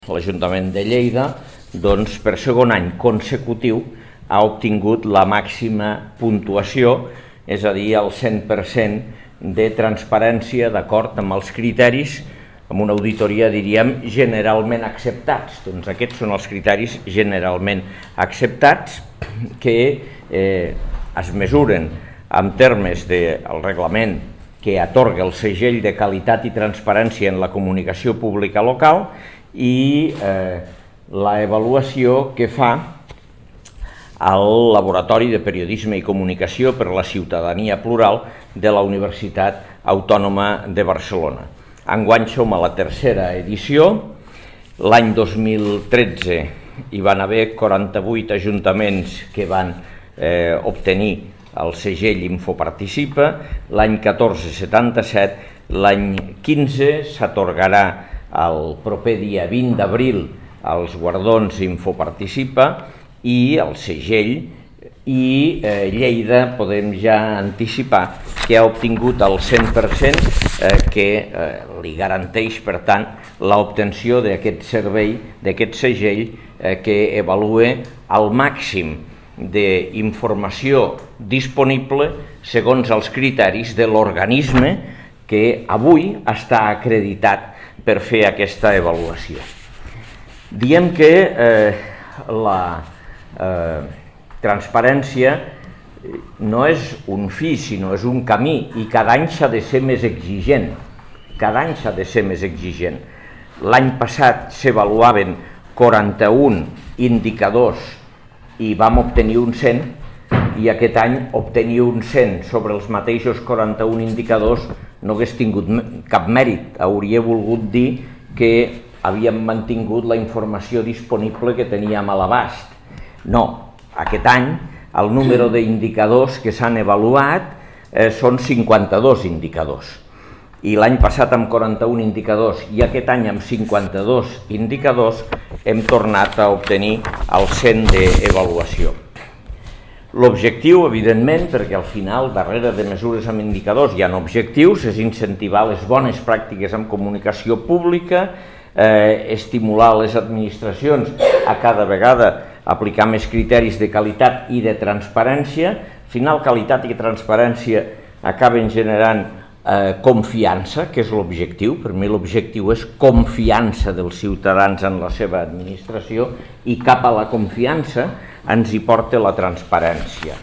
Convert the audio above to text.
L'Ajuntament de Lleida, per segon any consecutiu, ha obtingut la màxima puntuació, és a dir, el 100% de transparència d'acord amb els criteris, amb una auditoria, diríem, generalment acceptats. Doncs aquests són els criteris generalment acceptats que es mesuren en termes del reglament que atorga el segell de qualitat i transparència en la comunicació pública local i l'avaluació que fa al Laboratori de Periodisme i Comunicació per la Ciutadania Plural de la Universitat Autònoma de Barcelona. Enguany som a la tercera edició. L'any 2013 hi van haver 48 ajuntaments que van obtenir el segell Infoparticipa, l'any 14 77, l'any 15 s'atorgarà el proper dia 20 d'abril els guardons Infoparticipa i el segell, i Lleida podem ja anticipar que ha obtingut el 100% que li garanteix, per tant, l'obtenció d'aquest servei, d'aquest segell que avalua el màxim d'informació disponible segons els criteris de l'organisme que avui està acreditat per fer aquesta avaluació. Diem que la transparència no és un fi, sinó és un camí, i cada any s'ha de ser més exigent. Cada any s'ha de ser més exigent. L'any passat s'avaluaven 41 indicadors i vam obtenir un 100, i aquest any obtenir un 100 sobre els mateixos 41 indicadors no hagués tingut cap mèrit. Hauria volgut dir que havíem mantingut la informació disponible que teníem a l'abast. No, aquest any el número d'indicadors que s'han avaluat són 52 indicadors. I l'any passat amb 41 indicadors i aquest any amb 52 indicadors hem tornat a obtenir el 100 d'avaluació. L'objectiu, evidentment, perquè al final, darrere de mesures amb indicadors hi ha objectius, és incentivar les bones pràctiques en comunicació pública, estimular les administracions a cada vegada aplicar més criteris de qualitat i de transparència. Al final, qualitat i transparència acaben generant confiança, que és l'objectiu. Per mi l'objectiu és confiança dels ciutadans en la seva administració, i cap a la confiança ens hi porta la transparència.